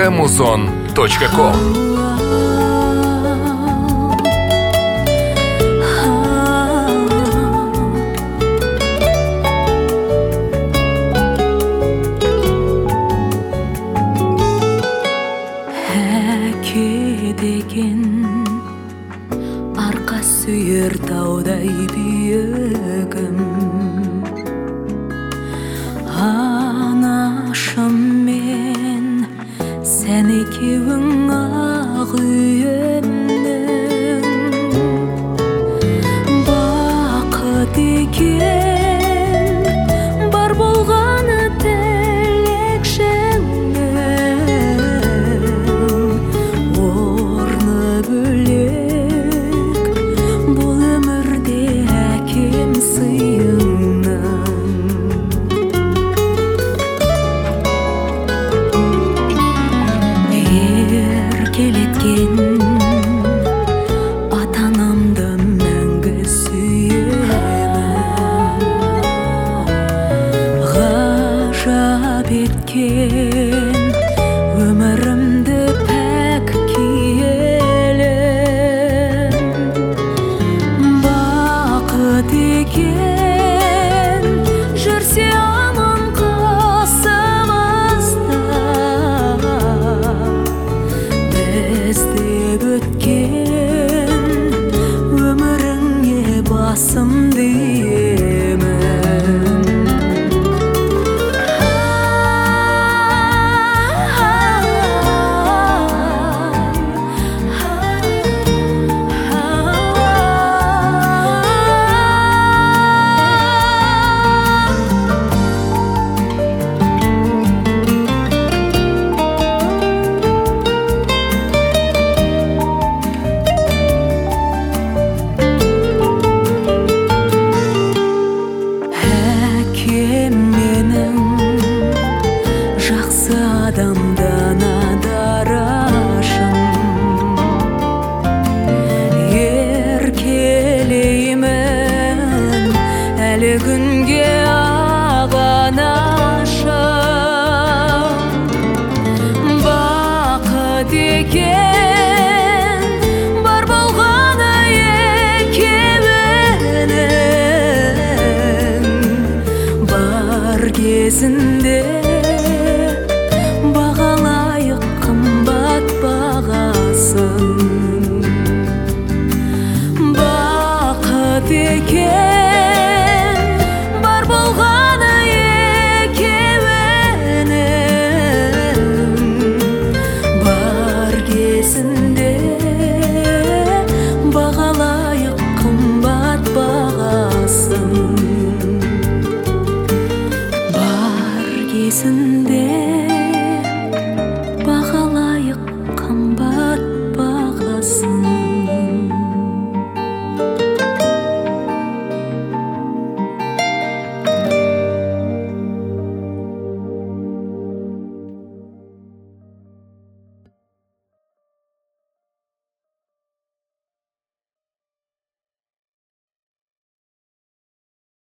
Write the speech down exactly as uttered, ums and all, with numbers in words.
точка мусон точка ком. Арқа сүйер таудай биігім, анашым мен сән екеуің ақ үйімнің. Бақыт екен бар болғаны тілекшіңнің, орны бөлек бұл өмірде әкем сыйыңнан. Еркелеткен ата-анамды мәңгі сүйемін, ғажап еткен өмірімді пәк киелім. Бақыт екен жүрсе аман қасымызда, біздеп өткен өміріңе басым деймін. Әкем менің жақсы адамдан адарашым, еркелеймін әлі күнге ақ анашым. Бақыт екен бар болғаны екеуінің, бар кезінде